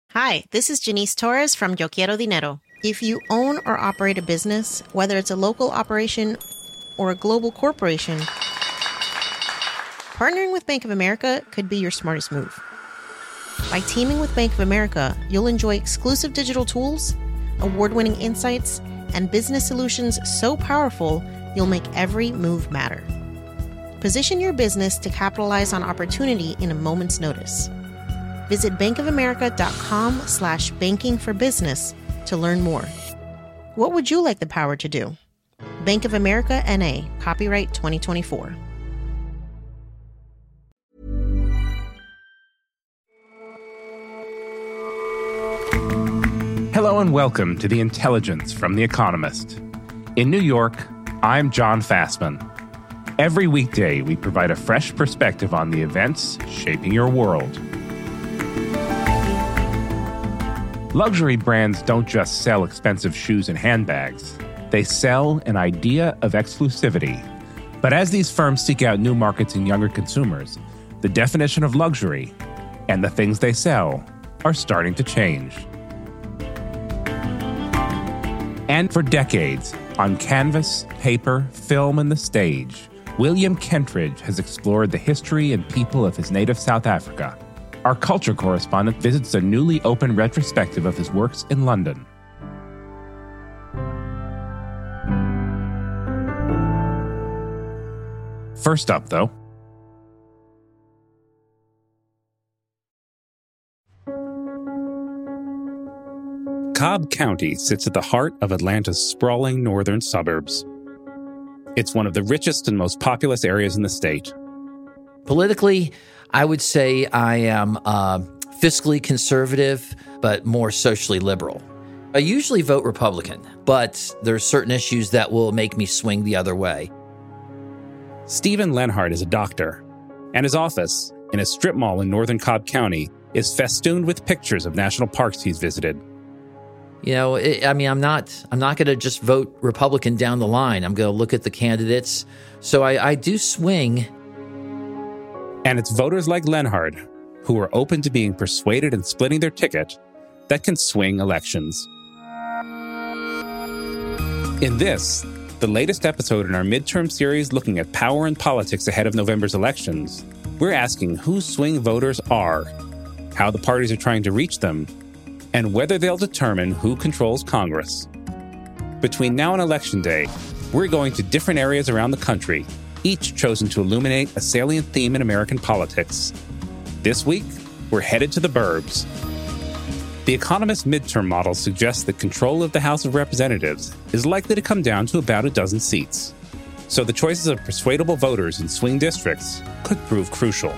Hi, this is Janice Torres from Yo Quiero Dinero. If you own or operate a business, whether it's a local operation or a global corporation, partnering with Bank of America could be your smartest move. By teaming with Bank of America, you'll enjoy exclusive digital tools, award-winning insights, and business solutions so powerful, you'll make every move matter. Position your business to capitalize on opportunity in a moment's notice. Visit bankofamerica.com/bankingforbusiness to learn more. What would you like the power to do? Bank of America N.A., copyright 2024. Hello and welcome to The Intelligence from The Economist. In New York, I'm John Fassman. Every weekday, we provide a fresh perspective on the events shaping your world. Luxury brands don't just sell expensive shoes and handbags. They sell an idea of exclusivity. But as these firms seek out new markets and younger consumers, the definition of luxury and the things they sell are starting to change. And for decades, on canvas, paper, film, and the stage, William Kentridge has explored the history and people of his native South Africa. Our culture correspondent visits a newly opened retrospective of his works in London. First up, though, Cobb County sits at the heart of Atlanta's sprawling northern suburbs. It's one of the richest and most populous areas in the state. Politically, I would say I am fiscally conservative, but more socially liberal. I usually vote Republican, but there's certain issues that will make me swing the other way. Stephen Lenhart is a doctor, and his office, in a strip mall in northern Cobb County, is festooned with pictures of national parks he's visited. You know, I'm not going to just vote Republican down the line. I'm going to look at the candidates. So I do swing. And it's voters like Lenhart, who are open to being persuaded and splitting their ticket, that can swing elections. In this, the latest episode in our midterm series looking at power and politics ahead of November's elections, we're asking who swing voters are, how the parties are trying to reach them, and whether they'll determine who controls Congress. Between now and Election Day, we're going to different areas around the country, each chosen to illuminate a salient theme in American politics. This week, we're headed to the burbs. The Economist midterm model suggests that control of the House of Representatives is likely to come down to about a dozen seats. So the choices of persuadable voters in swing districts could prove crucial.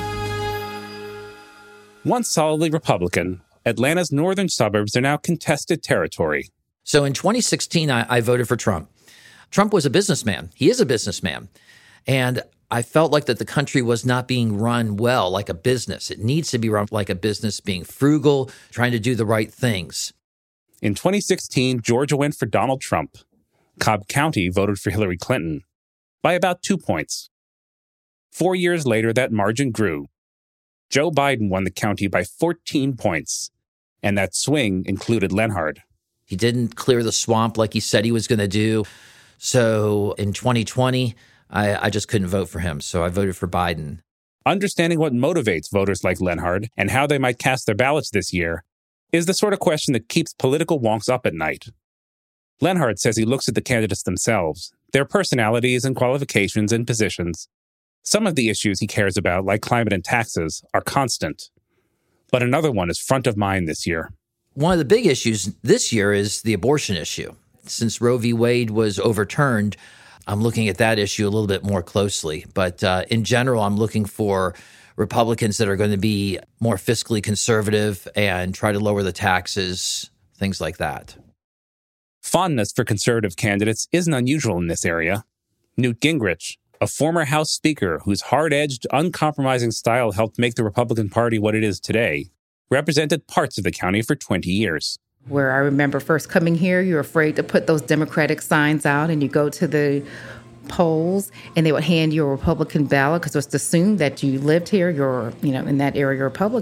Once solidly Republican, Atlanta's northern suburbs are now contested territory. So in 2016, I voted for Trump. Trump was a businessman. He is a businessman. And I felt like that the country was not being run well like a business. It needs to be run like a business, being frugal, trying to do the right things. In 2016, Georgia went for Donald Trump. Cobb County voted for Hillary Clinton by about 2 points. 4 years later, that margin grew. Joe Biden won the county by 14 points. And that swing included Lenhart. He didn't clear the swamp like he said he was going to do. So in 2020, I just couldn't vote for him. So I voted for Biden. Understanding what motivates voters like Lenhart and how they might cast their ballots this year is the sort of question that keeps political wonks up at night. Lenhart says he looks at the candidates themselves, their personalities and qualifications and positions. Some of the issues he cares about, like climate and taxes, are constant. But another one is front of mind this year. One of the big issues this year is the abortion issue. Since Roe v. Wade was overturned, I'm looking at that issue a little bit more closely. But in general, I'm looking for Republicans that are going to be more fiscally conservative and try to lower the taxes, things like that. Fondness for conservative candidates isn't unusual in this area. Newt Gingrich, a former House Speaker whose hard-edged, uncompromising style helped make the Republican Party what it is today, represented parts of the county for 20 years. Where I remember first coming here, you're afraid to put those Democratic signs out, and you go to the polls, and they would hand you a Republican ballot because it was assumed that you lived here, you're, in that area Republican.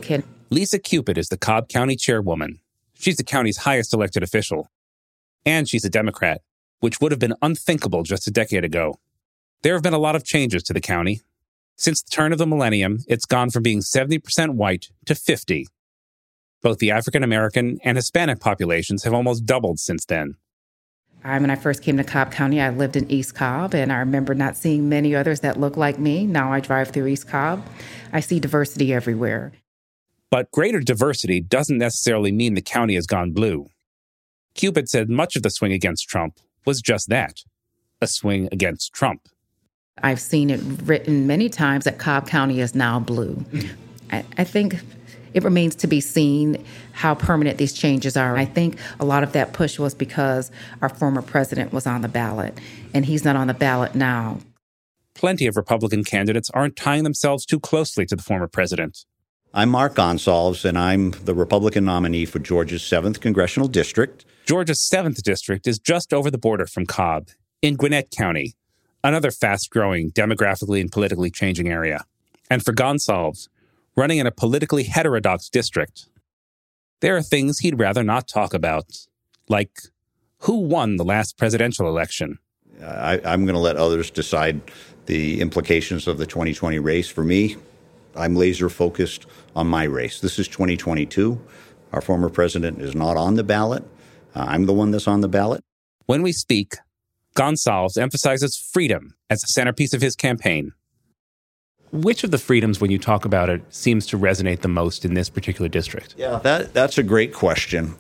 Lisa Cupid is the Cobb County chairwoman. She's the county's highest elected official. And she's a Democrat, which would have been unthinkable just a decade ago. There have been a lot of changes to the county. Since the turn of the millennium, it's gone from being 70% white to 50%. Both the African American and Hispanic populations have almost doubled since then. When I first came to Cobb County, I lived in East Cobb, and I remember not seeing many others that look like me. Now I drive through East Cobb. I see diversity everywhere. But greater diversity doesn't necessarily mean the county has gone blue. Cupid said much of the swing against Trump was just that, a swing against Trump. I've seen it written many times that Cobb County is now blue. I think it remains to be seen how permanent these changes are. I think a lot of that push was because our former president was on the ballot, and he's not on the ballot now. Plenty of Republican candidates aren't tying themselves too closely to the former president. I'm Mark Gonsalves, and I'm the Republican nominee for Georgia's 7th Congressional District. Georgia's 7th District is just over the border from Cobb, in Gwinnett County, another fast-growing, demographically and politically changing area. And for Gonsalves, running in a politically heterodox district, there are things he'd rather not talk about, like who won the last presidential election. I'm going to let others decide the implications of the 2020 race. For me, I'm laser focused on my race. This is 2022. Our former president is not on the ballot. I'm the one that's on the ballot. When we speak, Gonsalves emphasizes freedom as the centerpiece of his campaign. Which of the freedoms, when you talk about it, seems to resonate the most in this particular district? Yeah, that's a great question.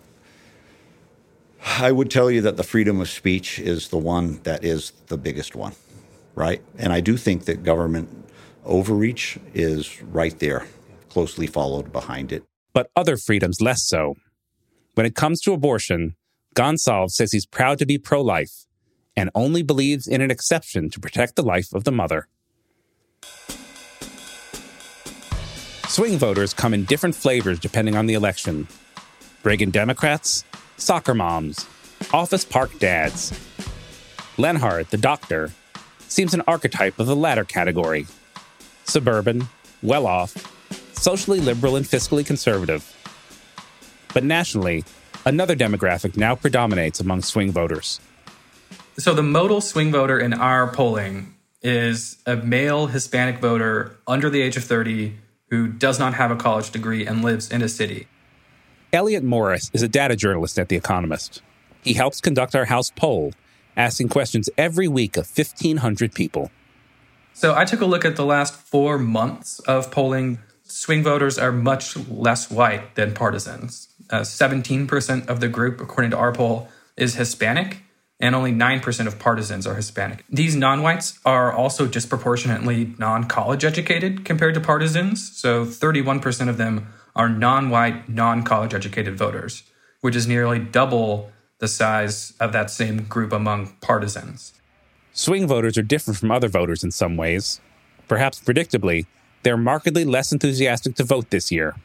I would tell you that the freedom of speech is the one that is the biggest one, right? And I do think that government overreach is right there, closely followed behind it. But other freedoms less so. When it comes to abortion, Gonsalves says he's proud to be pro-life and only believes in an exception to protect the life of the mother. Swing voters come in different flavors depending on the election. Reagan Democrats, soccer moms, office park dads. Lenhard, the doctor, seems an archetype of the latter category. Suburban, well-off, socially liberal and fiscally conservative. But nationally, another demographic now predominates among swing voters. So the modal swing voter in our polling is a male Hispanic voter under the age of 30 who does not have a college degree and lives in a city. Elliot Morris is a data journalist at The Economist. He helps conduct our house poll, asking questions every week of 1,500 people. So I took a look at the last 4 months of polling. Swing voters are much less white than partisans. 17% of the group, according to our poll, is Hispanic, and only 9% of partisans are Hispanic. These non-whites are also disproportionately non-college educated compared to partisans. So 31% of them are non-white, non-college educated voters, which is nearly double the size of that same group among partisans. Swing voters are different from other voters in some ways. Perhaps predictably, they're markedly less enthusiastic to vote this year.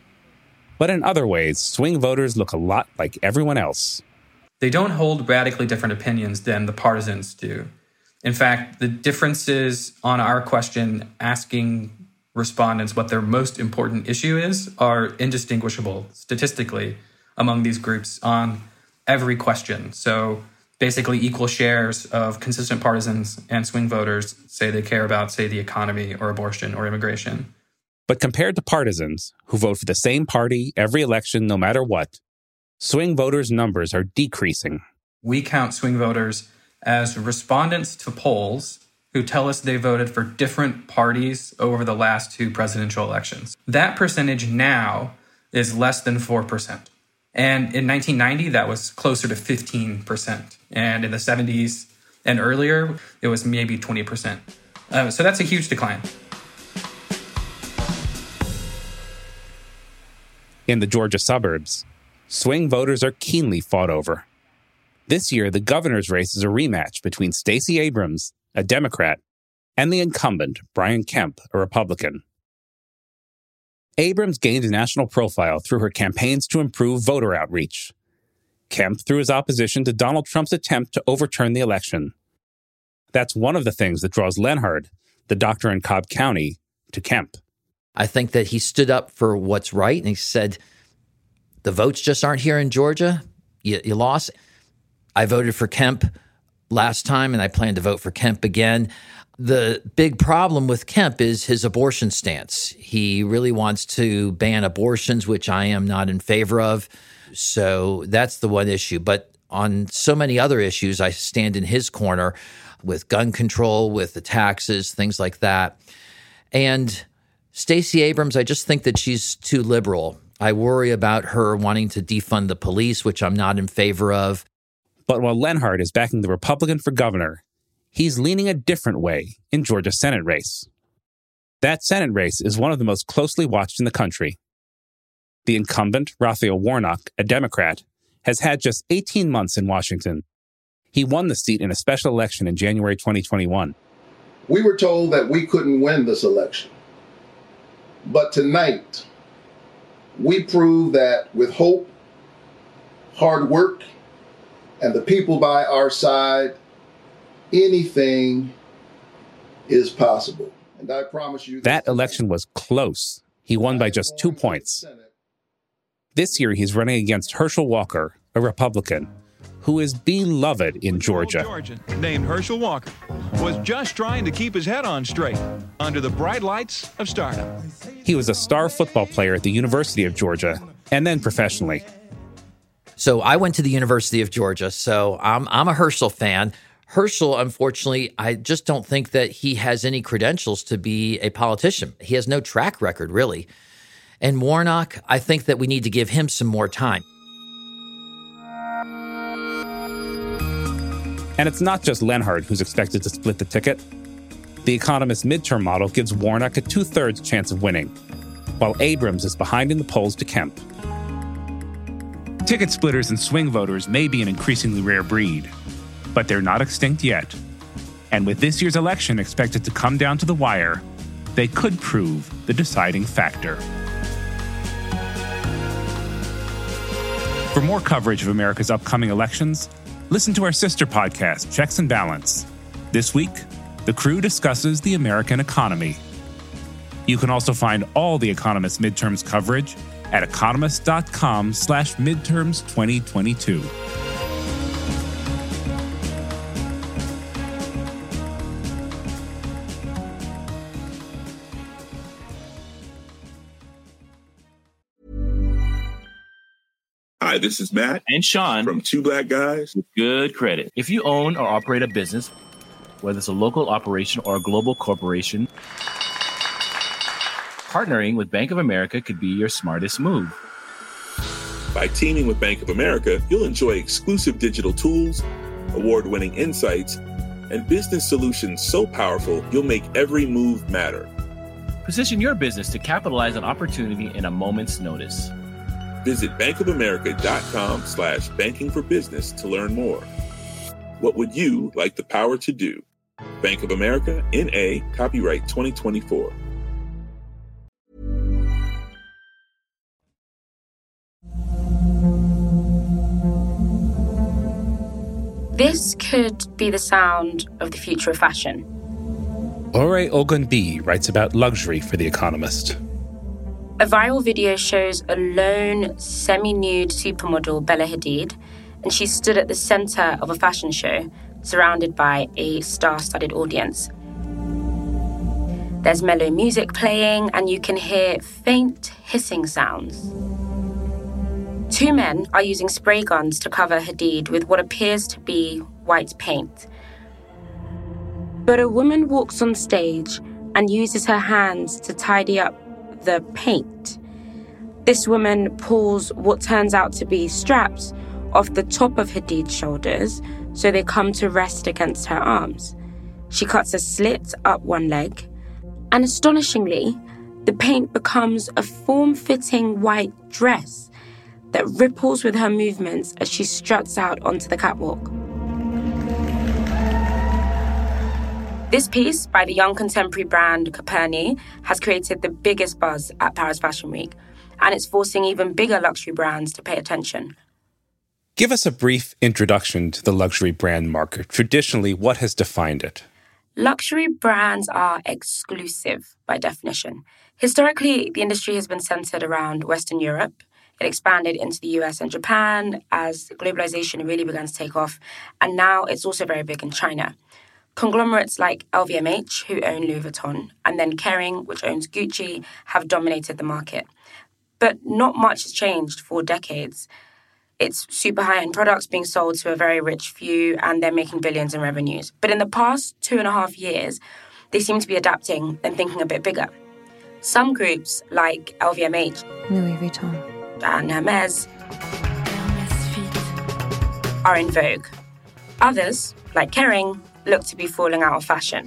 But in other ways, swing voters look a lot like everyone else. They don't hold radically different opinions than the partisans do. In fact, the differences on our question asking respondents what their most important issue is are indistinguishable statistically among these groups on every question. So basically equal shares of consistent partisans and swing voters say they care about, say, the economy or abortion or immigration. But compared to partisans, who vote for the same party every election no matter what, swing voters' numbers are decreasing. We count swing voters as respondents to polls who tell us they voted for different parties over the last 2 presidential elections. That percentage now is less than 4%. And in 1990, that was closer to 15%. And in the 70s and earlier, it was maybe 20%. So that's a huge decline. In the Georgia suburbs, swing voters are keenly fought over. This year, the governor's race is a rematch between Stacey Abrams, a Democrat, and the incumbent, Brian Kemp, a Republican. Abrams gained a national profile through her campaigns to improve voter outreach. Kemp through his opposition to Donald Trump's attempt to overturn the election. That's one of the things that draws Lenhard, the doctor in Cobb County, to Kemp. I think that he stood up for what's right, and he said, the votes just aren't here in Georgia. You lost. I voted for Kemp last time, and I plan to vote for Kemp again. The big problem with Kemp is his abortion stance. He really wants to ban abortions, which I am not in favor of. So that's the one issue. But on so many other issues, I stand in his corner with gun control, with the taxes, things like that. And Stacey Abrams, I just think that she's too liberal. I worry about her wanting to defund the police, which I'm not in favor of. But while Lenhart is backing the Republican for governor, he's leaning a different way in Georgia's Senate race. That Senate race is one of the most closely watched in the country. The incumbent, Raphael Warnock, a Democrat, has had just 18 months in Washington. He won the seat in a special election in January 2021. We were told that we couldn't win this election. But tonight, we prove that with hope, hard work, and the people by our side, anything is possible. And I promise you that election was close. He won by just 2 points. This year, he's running against Herschel Walker, a Republican, who is beloved in Georgia. Georgian named Herschel Walker was just trying to keep his head on straight under the bright lights of stardom. He was a star football player at the University of Georgia, and then professionally. So I went to the University of Georgia, so I'm a Herschel fan. Herschel, unfortunately, I just don't think that he has any credentials to be a politician. He has no track record, really. And Warnock, I think that we need to give him some more time. And it's not just Lenhart who's expected to split the ticket. The Economist midterm model gives Warnock a 2/3 chance of winning, while Abrams is behind in the polls to Kemp. Ticket splitters and swing voters may be an increasingly rare breed, but they're not extinct yet. And with this year's election expected to come down to the wire, they could prove the deciding factor. For more coverage of America's upcoming elections, listen to our sister podcast, Checks and Balance. This week, the crew discusses the American economy. You can also find all the Economist midterms coverage at economist.com/midterms2022. Hi, this is Matt and Sean from Two Black Guys with Good Credit. If you own or operate a business, whether it's a local operation or a global corporation, partnering with Bank of America could be your smartest move. By teaming with Bank of America, you'll enjoy exclusive digital tools, award-winning insights, and business solutions so powerful you'll make every move matter. Position your business to capitalize on opportunity in a moment's notice. Visit bankofamerica.com/banking for business to learn more. What would you like the power to do? Bank of America, N.A., copyright 2024. This could be the sound of the future of fashion. Ore Ogunbi writes about luxury for The Economist. A viral video shows a lone, semi-nude supermodel, Bella Hadid, and she stood at the center of a fashion show, surrounded by a star-studded audience. There's mellow music playing, and you can hear faint hissing sounds. Two men are using spray guns to cover Hadid with what appears to be white paint. But a woman walks on stage and uses her hands to tidy up the paint. This woman pulls what turns out to be straps off the top of Hadid's shoulders so they come to rest against her arms. She cuts a slit up one leg, and astonishingly, the paint becomes a form-fitting white dress that ripples with her movements as she struts out onto the catwalk. This piece by the young contemporary brand Coperni has created the biggest buzz at Paris Fashion Week, and it's forcing even bigger luxury brands to pay attention. Give us a brief introduction to the luxury brand market. Traditionally, what has defined it? Luxury brands are exclusive by definition. Historically, the industry has been centered around Western Europe. It expanded into the US and Japan as globalization really began to take off, and now it's also very big in China. Conglomerates like LVMH, who own Louis Vuitton, and then Kering, which owns Gucci, have dominated the market. But not much has changed for decades. It's super high-end products being sold to a very rich few, and they're making billions in revenues. But in the past 2.5 years, they seem to be adapting and thinking a bit bigger. Some groups, like LVMH, Louis Vuitton, and Hermès, are in vogue. Others, like Kering, look to be falling out of fashion.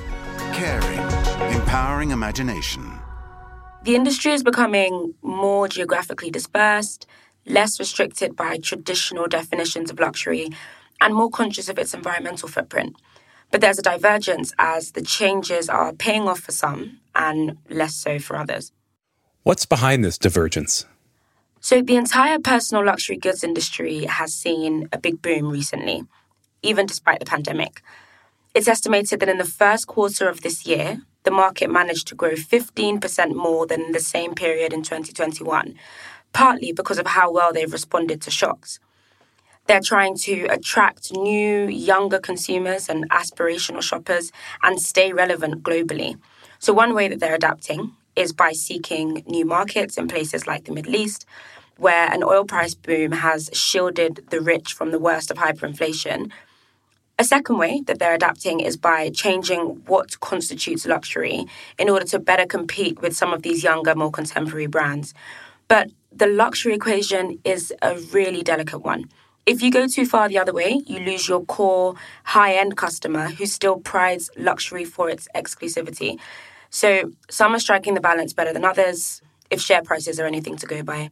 Kering, empowering imagination. The industry is becoming more geographically dispersed, less restricted by traditional definitions of luxury, and more conscious of its environmental footprint. But there's a divergence as the changes are paying off for some and less so for others. What's behind this divergence? So the entire personal luxury goods industry has seen a big boom recently, even despite the pandemic. It's estimated that in the first quarter of this year, the market managed to grow 15% more than in the same period in 2021, partly because of how well they've responded to shocks. They're trying to attract new, younger consumers and aspirational shoppers and stay relevant globally. So one way that they're adapting is by seeking new markets in places like the Middle East, where an oil price boom has shielded the rich from the worst of hyperinflation. A second way that they're adapting is by changing what constitutes luxury in order to better compete with some of these younger, more contemporary brands. But the luxury equation is a really delicate one. If you go too far the other way, you lose your core high-end customer who still prides luxury for its exclusivity. So some are striking the balance better than others, if share prices are anything to go by.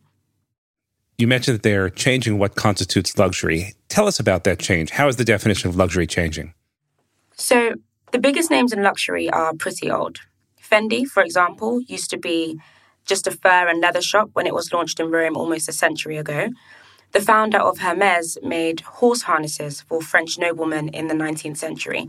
You mentioned that they're changing what constitutes luxury. Tell us about that change. How is the definition of luxury changing? So the biggest names in luxury are pretty old. Fendi, for example, used to be just a fur and leather shop when it was launched in Rome almost a century ago. The founder of Hermès made horse harnesses for French noblemen in the 19th century.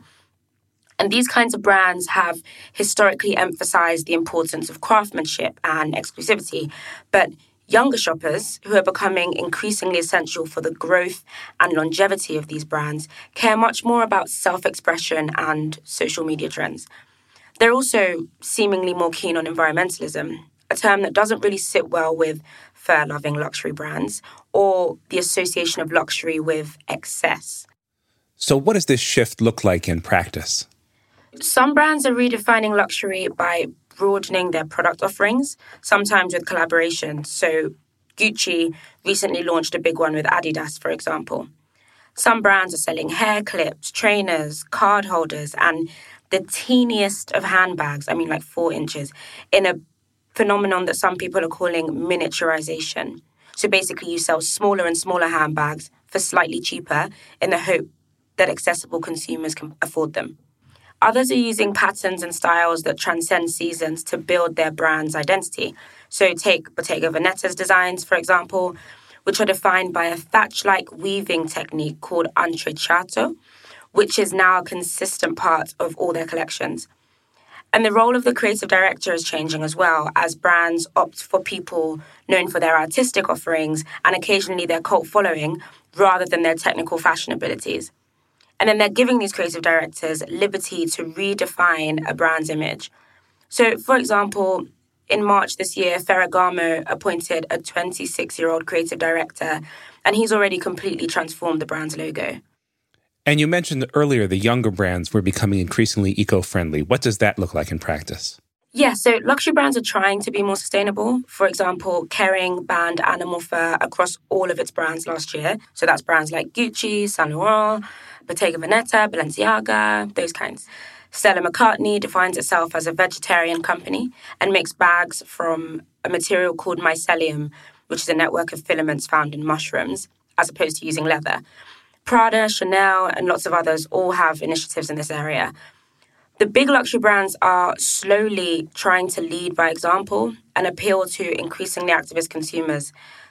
And these kinds of brands have historically emphasized the importance of craftsmanship and exclusivity, but younger shoppers, who are becoming increasingly essential for the growth and longevity of these brands, care much more about self-expression and social media trends. They're also seemingly more keen on environmentalism, a term that doesn't really sit well with fur-loving luxury brands or the association of luxury with excess. So what does this shift look like in practice? Some brands are redefining luxury by broadening their product offerings, sometimes with collaboration. So Gucci recently launched a big one with Adidas, for example. Some brands are selling hair clips, trainers, card holders, and the teeniest of handbags, like 4 inches, in a phenomenon that some people are calling miniaturization. So basically you sell smaller and smaller handbags for slightly cheaper in the hope that accessible consumers can afford them. Others are using patterns and styles that transcend seasons to build their brand's identity. So take Bottega Veneta's designs, for example, which are defined by a thatch-like weaving technique called intrecciato, which is now a consistent part of all their collections. And the role of the creative director is changing as well, as brands opt for people known for their artistic offerings and occasionally their cult following, rather than their technical fashion abilities. And then they're giving these creative directors liberty to redefine a brand's image. So, for example, in March this year, Ferragamo appointed a 26-year-old creative director, and he's already completely transformed the brand's logo. And you mentioned earlier the younger brands were becoming increasingly eco-friendly. What does that look like in practice? Yeah, so luxury brands are trying to be more sustainable. For example, Kering banned animal fur across all of its brands last year. So that's brands like Gucci, Saint Laurent, Bottega Veneta, Balenciaga, those kinds. Stella McCartney defines itself as a vegetarian company and makes bags from a material called mycelium, which is a network of filaments found in mushrooms, as opposed to using leather. Prada, Chanel, and lots of others all have initiatives in this area. The big luxury brands are slowly trying to lead by example and appeal to increasingly activist consumers.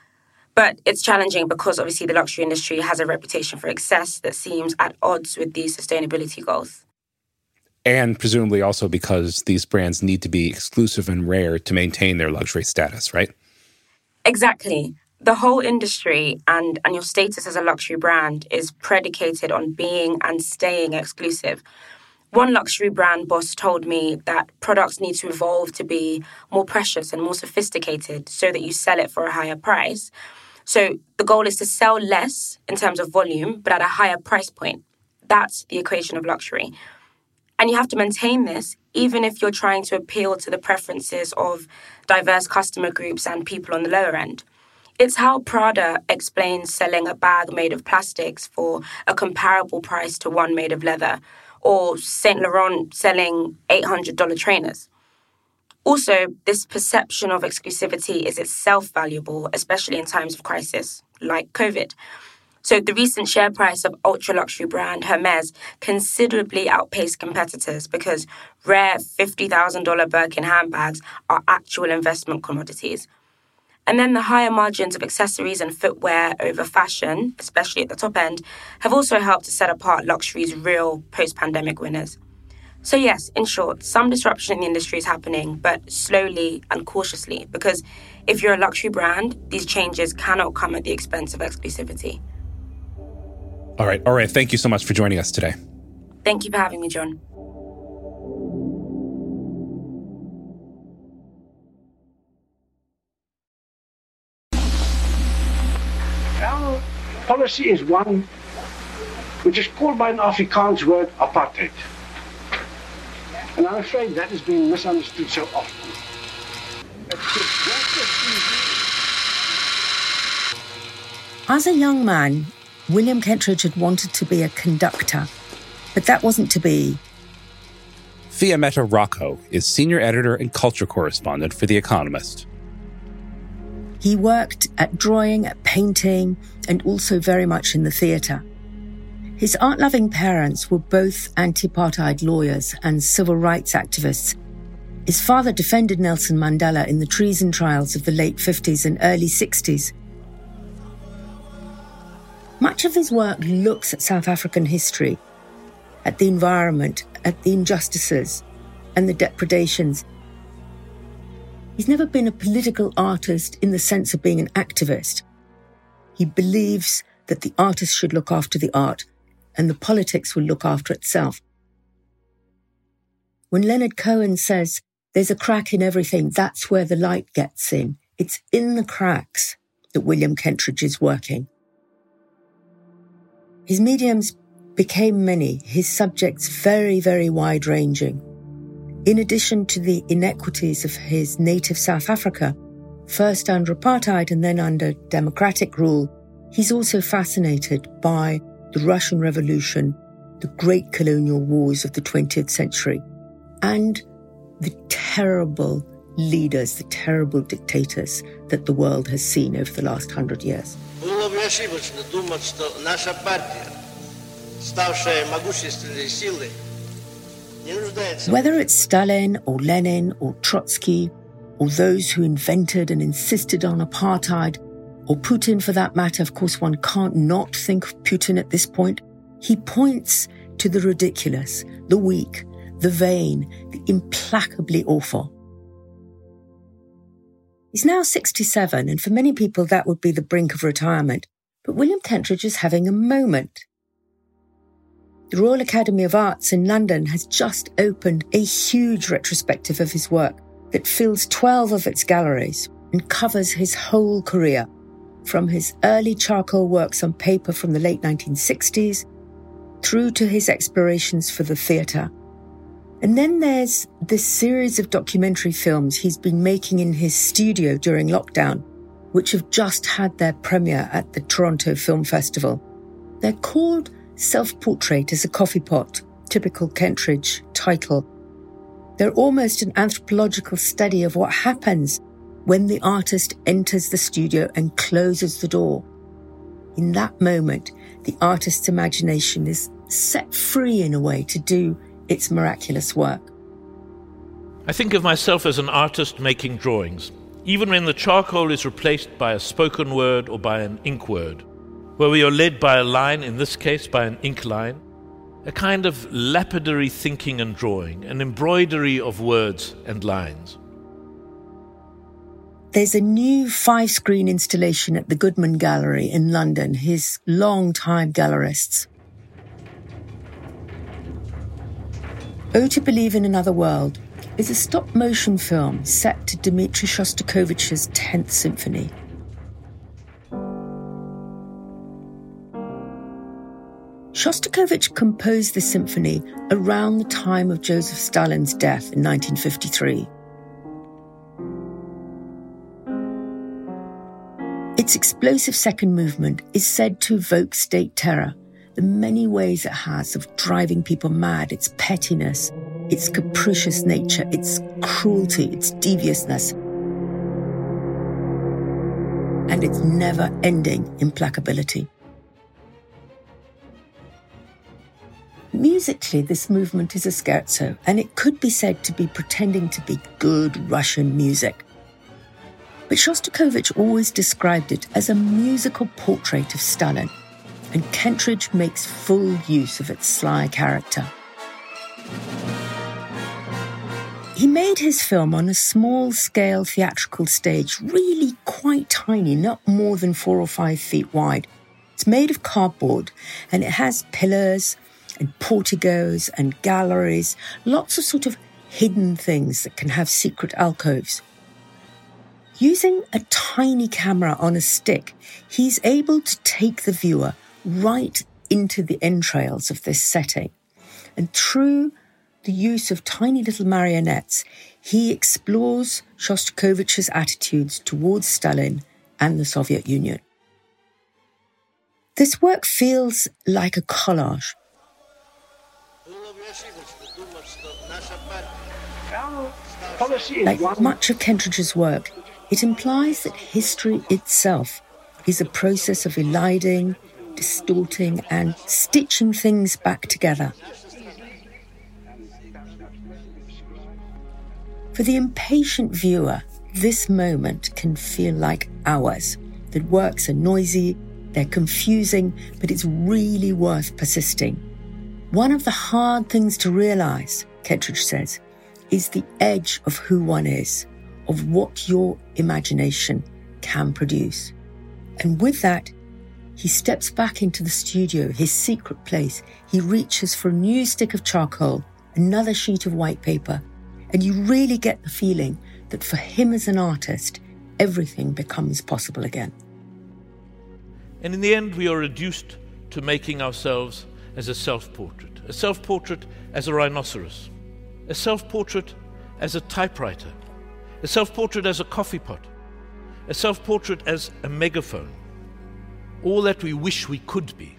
But it's challenging because obviously the luxury industry has a reputation for excess that seems at odds with these sustainability goals. And presumably also because these brands need to be exclusive and rare to maintain their luxury status, right? Exactly. The whole industry and your status as a luxury brand is predicated on being and staying exclusive. One luxury brand boss told me that products need to evolve to be more precious and more sophisticated so that you sell it for a higher price. So the goal is to sell less in terms of volume, but at a higher price point. That's the equation of luxury. And you have to maintain this even if you're trying to appeal to the preferences of diverse customer groups and people on the lower end. It's how Prada explains selling a bag made of plastics for a comparable price to one made of leather, or Saint Laurent selling $800 trainers. Also, this perception of exclusivity is itself valuable, especially in times of crisis, like COVID. So the recent share price of ultra-luxury brand Hermès considerably outpaced competitors because rare $50,000 Birkin handbags are actual investment commodities. And then the higher margins of accessories and footwear over fashion, especially at the top end, have also helped to set apart luxury's real post-pandemic winners. So yes, in short, some disruption in the industry is happening, but slowly and cautiously, because if you're a luxury brand, these changes cannot come at the expense of exclusivity. All right. Thank you so much for joining us today. Thank you for having me, John. Our policy is one which is called by an Afrikaans word apartheid. And I'm afraid that has been misunderstood so often. As a young man, William Kentridge had wanted to be a conductor, but that wasn't to be. Fiametta Rocco is senior editor and culture correspondent for The Economist. He worked at drawing, at painting, and also very much in the theatre. His art-loving parents were both anti-apartheid lawyers and civil rights activists. His father defended Nelson Mandela in the treason trials of the late 50s and early 60s. Much of his work looks at South African history, at the environment, at the injustices and the depredations. He's never been a political artist in the sense of being an activist. He believes that the artist should look after the art and the politics will look after itself. When Leonard Cohen says there's a crack in everything, that's where the light gets in. It's in the cracks that William Kentridge is working. His mediums became many, his subjects very, very wide-ranging. In addition to the inequities of his native South Africa, first under apartheid and then under democratic rule, he's also fascinated by the Russian Revolution, the great colonial wars of the 20th century, and the terrible leaders, the terrible dictators that the world has seen over the last 100 years. Whether it's Stalin or Lenin or Trotsky, or those who invented and insisted on apartheid, or Putin for that matter, of course one can't not think of Putin at this point, he points to the ridiculous, the weak, the vain, the implacably awful. He's now 67, and for many people that would be the brink of retirement, but William Kentridge is having a moment. The Royal Academy of Arts in London has just opened a huge retrospective of his work that fills 12 of its galleries and covers his whole career, from his early charcoal works on paper from the late 1960s through to his explorations for the theatre. And then there's this series of documentary films he's been making in his studio during lockdown, which have just had their premiere at the Toronto Film Festival. They're called Self-Portrait as a Coffee Pot, typical Kentridge title. They're almost an anthropological study of what happens when the artist enters the studio and closes the door. In that moment, the artist's imagination is set free in a way to do its miraculous work. I think of myself as an artist making drawings, even when the charcoal is replaced by a spoken word or by an ink word, where we are led by a line, in this case by an ink line, a kind of lapidary thinking and drawing, an embroidery of words and lines. There's a new 5-screen installation at the Goodman Gallery in London, his long-time gallerists. Oh to Believe in Another World is a stop-motion film set to Dmitri Shostakovich's 10th Symphony. Shostakovich composed the symphony around the time of Joseph Stalin's death in 1953. Its explosive second movement is said to evoke state terror, the many ways it has of driving people mad, its pettiness, its capricious nature, its cruelty, its deviousness, and its never-ending implacability. Musically, this movement is a scherzo, and it could be said to be pretending to be good Russian music. But Shostakovich always described it as a musical portrait of Stalin, and Kentridge makes full use of its sly character. He made his film on a small-scale theatrical stage, really quite tiny, not more than 4 or 5 feet wide. It's made of cardboard, and it has pillars and porticos and galleries, lots of sort of hidden things that can have secret alcoves. Using a tiny camera on a stick, he's able to take the viewer right into the entrails of this setting. And through the use of tiny little marionettes, he explores Shostakovich's attitudes towards Stalin and the Soviet Union. This work feels like a collage. Like much of Kentridge's work, it implies that history itself is a process of eliding, distorting, and stitching things back together. For the impatient viewer, this moment can feel like hours. The works are noisy, they're confusing, but it's really worth persisting. One of the hard things to realise, Kentridge says, is the edge of who one is, of what your imagination can produce. And with that, he steps back into the studio, his secret place. He reaches for a new stick of charcoal, another sheet of white paper, and you really get the feeling that for him as an artist, everything becomes possible again. And in the end, we are reduced to making ourselves as a self-portrait as a rhinoceros, a self-portrait as a typewriter, a self-portrait as a coffee pot, a self-portrait as a megaphone, all that we wish we could be.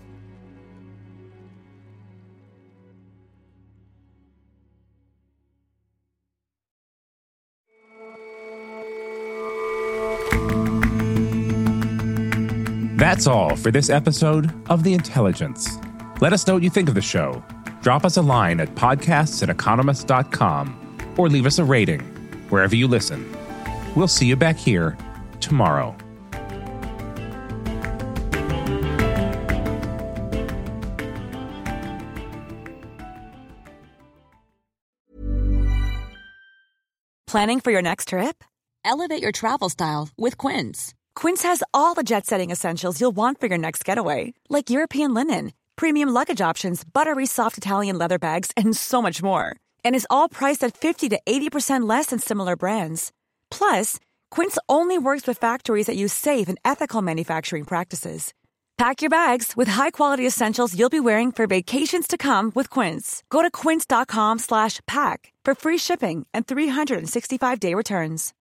That's all for this episode of The Intelligence. Let us know what you think of the show. Drop us a line at podcasts@economist.com or leave us a rating wherever you listen. We'll see you back here tomorrow. Planning for your next trip? Elevate your travel style with Quince. Quince has all the jet-setting essentials you'll want for your next getaway, like European linen, premium luggage options, buttery soft Italian leather bags, and so much more. And is all priced at 50 to 80% less than similar brands. Plus, Quince only works with factories that use safe and ethical manufacturing practices. Pack your bags with high-quality essentials you'll be wearing for vacations to come with Quince. Go to quince.com/pack for free shipping and 365-day returns.